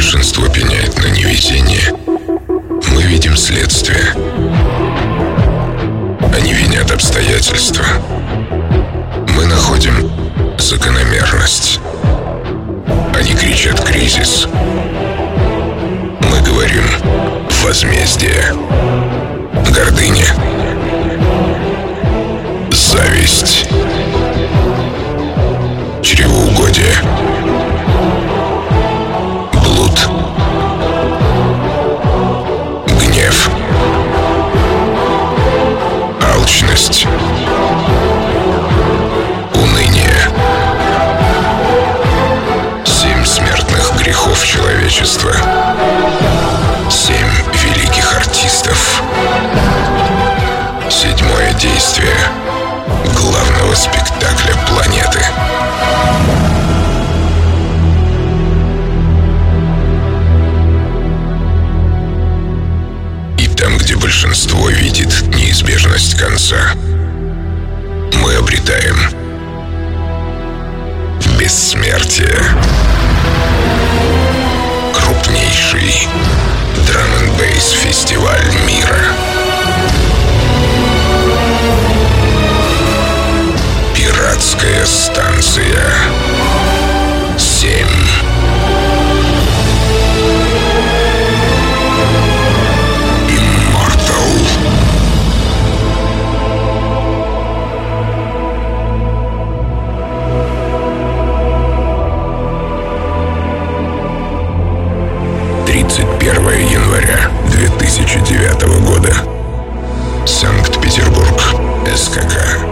большинство пеняет на невезение, мы видим следствие. Они винят обстоятельства. Мы находим закономерность. Они кричат «кризис». Мы говорим «возмездие». Гордыня. Зависть. Чревоугодие. Блуд. Гнев. Алчность. Уныние. 7 смертных грехов человечества. 7 великих артистов. 7-е действие главного спектакля планеты. И там, где большинство видит неизбежность конца, мы обретаем бессмертие. Крупнейший драм-н-бейс фестиваль мира. Пиратская станция 7. Immortal. Января 2009 года. Санкт-Петербург. СКК.